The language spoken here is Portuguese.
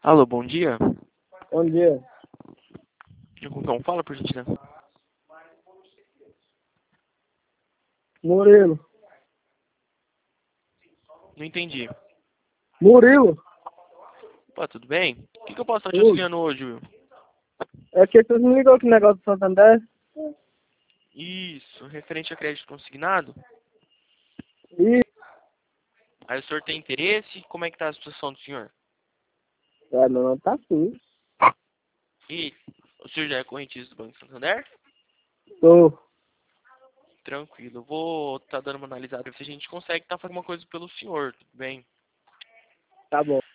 Alô, bom dia. Bom dia. Então, fala por gentileza. Murilo. Não entendi. Murilo? Pô, tudo bem? O que eu posso estar te Tudo. auxiliando hoje, Will? É que você me ligou com o negócio do Santander? Isso, referente a crédito consignado. E Aí o senhor tem interesse? Como é que tá a situação do senhor? meu nome tá sim. E o senhor já é correntista do Banco Santander? Tô. Tranquilo, eu vou estar dando uma analisada se a gente consegue estar fazendo uma coisa pelo senhor, tudo bem? Tá bom.